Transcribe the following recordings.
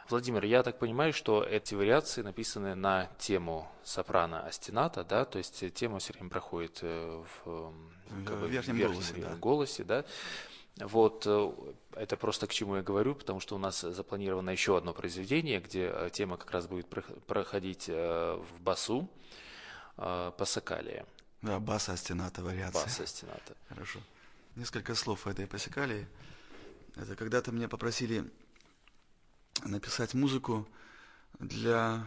Владимир, я так понимаю, что эти вариации написаны на тему сопрано остината, да, то есть тема все время проходит как В бы в верхнем голосе, верхнем да. голосе, да. Вот это просто к чему я говорю, потому что у нас запланировано еще одно произведение, где тема как раз будет проходить в басу, пассакалия, Да, баса астената вариация. бас остината. Хорошо. Несколько слов о этой пассикалии. Это когда-то меня попросили написать музыку для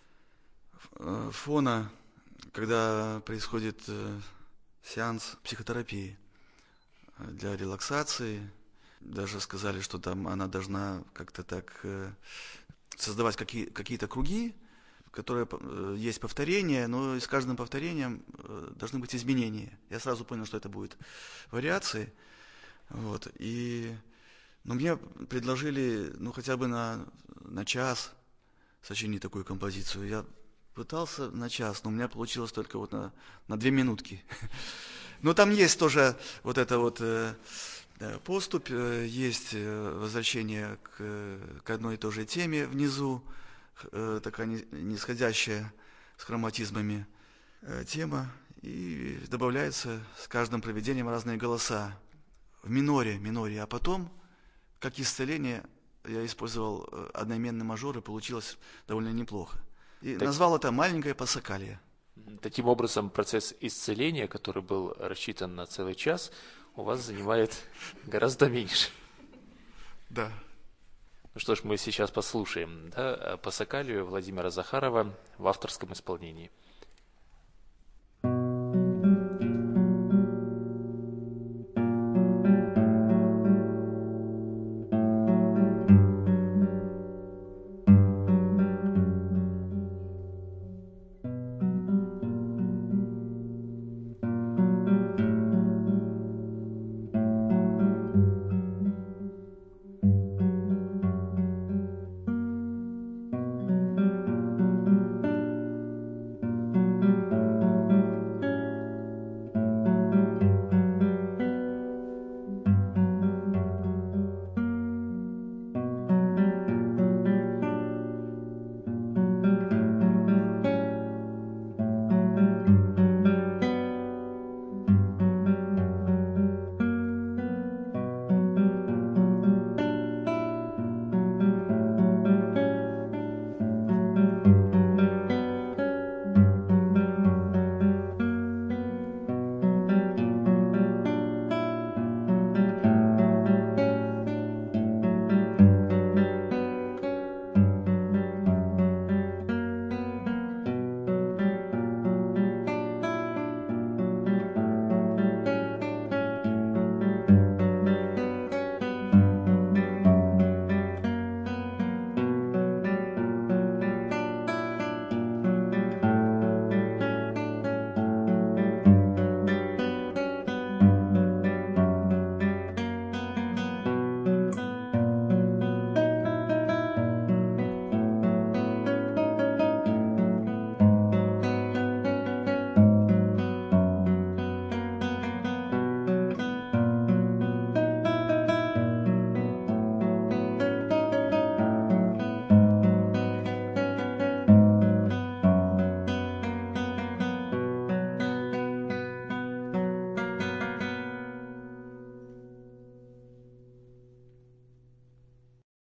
фона, когда происходит сеанс психотерапии для релаксации. Даже сказали, что там она должна как-то так создавать какие-то круги, в которые есть повторения, но и с каждым повторением должны быть изменения. Я сразу понял, что это будет вариации. Вот. Но мне предложили, ну, хотя бы на час сочинить такую композицию. Я пытался на час, но у меня получилось только вот на 2 минутки. Но там есть тоже вот это вот поступь, есть возвращение к одной и той же теме внизу, такая нисходящая с хроматизмами тема, и добавляется с каждым проведением разные голоса в миноре, а потом, как исцеление, я использовал одноименный мажор, и получилось довольно неплохо. И Так, назвал это «Маленькое пассакалия». таким образом, процесс исцеления, который был рассчитан на целый час, у вас занимает гораздо меньше. Да. Ну что ж, мы сейчас послушаем, да, пассакалию Владимира Захарова в авторском исполнении.